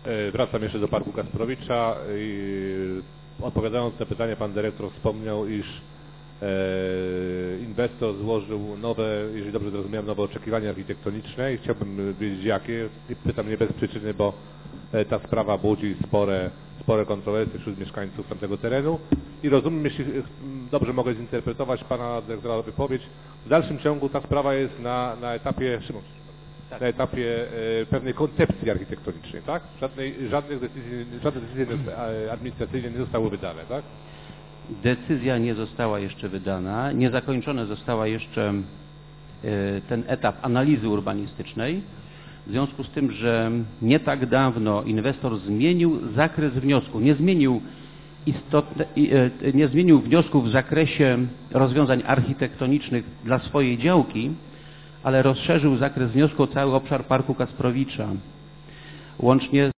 Wracam jeszcze do Parku Kasprowicza. Odpowiadając na pytanie, pan dyrektor wspomniał, iż inwestor złożył nowe, jeżeli dobrze zrozumiałem, nowe oczekiwania architektoniczne i chciałbym wiedzieć jakie. Pytam nie bez przyczyny, bo ta sprawa budzi spore kontrowersje wśród mieszkańców tamtego terenu i rozumiem, jeśli dobrze mogę zinterpretować pana dyrektora wypowiedź, w dalszym ciągu ta sprawa jest na etapie, na etapie pewnej koncepcji architektonicznej, tak? Żadne decyzje administracyjne nie zostały wydane, tak? Decyzja nie została jeszcze wydana, nie zakończony została jeszcze ten etap analizy urbanistycznej, w związku z tym, że nie tak dawno inwestor zmienił zakres wniosku, nie zmienił wniosków w zakresie rozwiązań architektonicznych dla swojej działki, ale rozszerzył zakres wniosku o cały obszar Parku Kasprowicza, łącznie